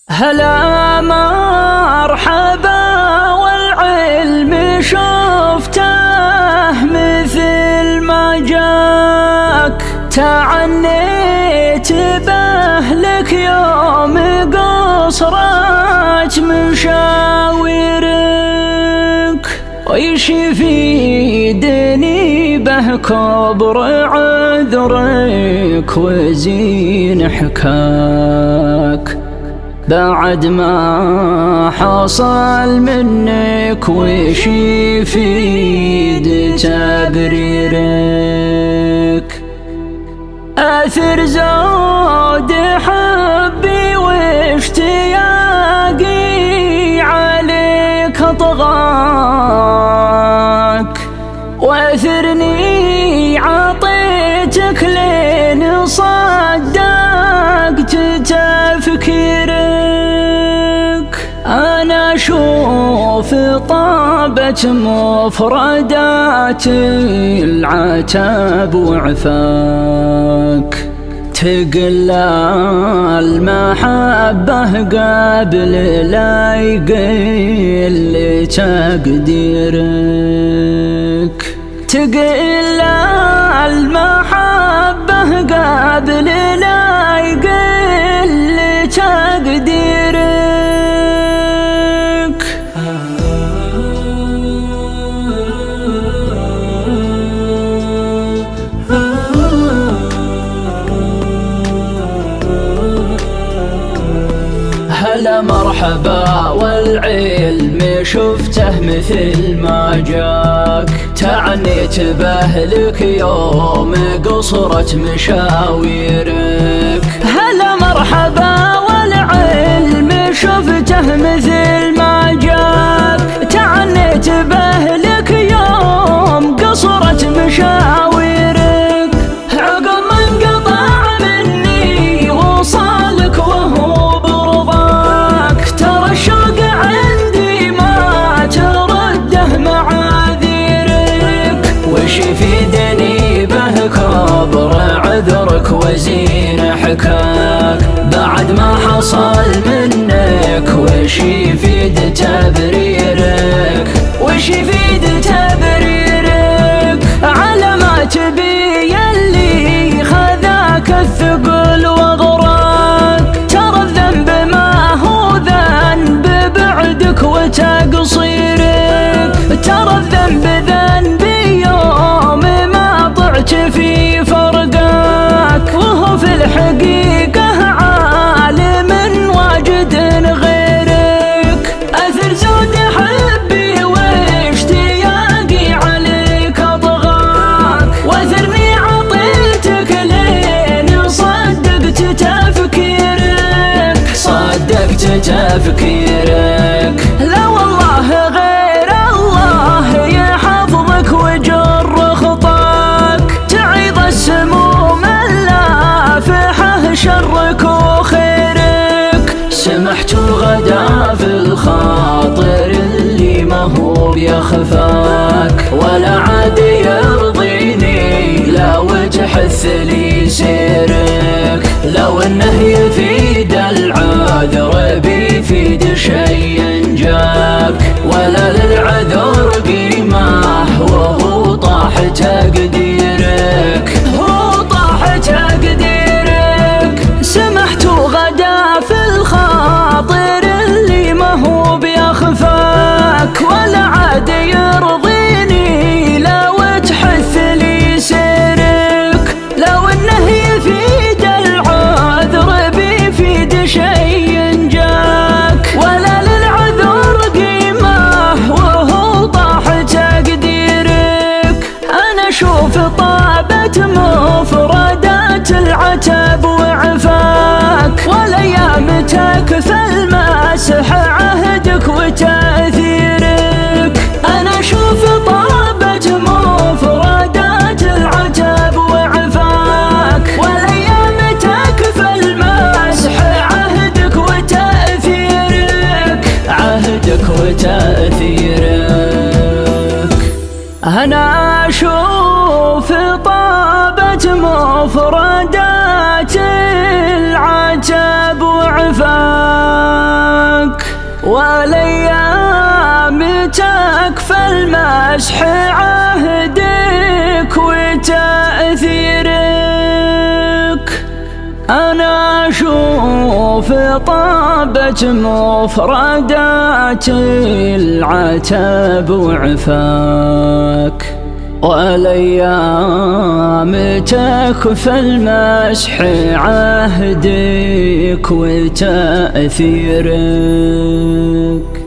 هلا مرحبا والعلم شفته مثل ما جاك، تعنيت بأهلك يوم قصرت مشاويرك، ويش يفيدني به كبر عذرك وزين حكاك بعد ما حصل منك، وش يفيد تبريرك؟ أثر زود حبي واشتياقي عليك طغاك، وأثرني عطيتك لين صدقت تفكيرك. أنا أشوف طابت مفردات العتاب وعفاك، تقل المحبة قبل لا يقل تقديرك، تقل المحبة قبل لا يقل تقديرك. هلا مرحبا والعلم شفته مثل ما جاك، تعنيت بأهلك يوم قصرت مشاويرك. هلا مرحبا والعلم شفته مثل ما جاك، تعنيت بأهلك يوم قصرت مشاويرك. عقب ما انقطع مني وصالك وهو برضاك، ترى الشوق عندي ما ترده معاذيرك، وش يفيدني به كبر عذرك وزين حكاك بعد ما حصل منك، وش يفيد تبريرك؟ وش يفيد تبريرك؟ على ما تبي يلي خذاك الثقل وغراك، ترى الذنب ما هو ذنب بعدك وتقصيرك، ترى الذنب ذنبي يوم ما طعت في فرقاك، وهو في الحقيقة عالم واجد غيرك. أثر زود حبي واشتياقي عليك طغاك، وأثرني عطيتك لين صدقت تفكيرك، صدقت تفكيرك. لا والله غير الله يحفظك ويجر خطاك، تعيض السموم اللافحة شرك وخيرك. سمحت غدا في الخاطر اللي ما هو بيخفاك، ولا عاد يرضيني لو تحث لي سيرك، لو انه يفيد العذر بيفيد شيء جاك، ولا للعذر قيمة وهو طاح تقديرك، هو طاح تقديرك. سمحت غدا في الخاطر اللي ما هو بيخفاك، ولا عاد يرضيني لو تحث لي سيرك، لو انه يفيد العذر بيفيد شيء جاك، ولا للعذر قيمة وهو طاح تقديرك. أنا أشوف طابت مفردات العتاب وعفاك، والأيام تكفى المسح عهدك وتأثيرك. أنا أشوف طابت مفردات العتاب وعفاك، والأيام تكفى المسح عهدك وتأثيرك، عهدك وتأثيرك. أنا أشوف طابت مفردات العتاب وعفاك. والايام تكفى المسح عهدك وتأثيرك. أنا أشوف طابت مفردات العتاب وعفاك، والايام تكفى المسح عهدك وتأثيرك.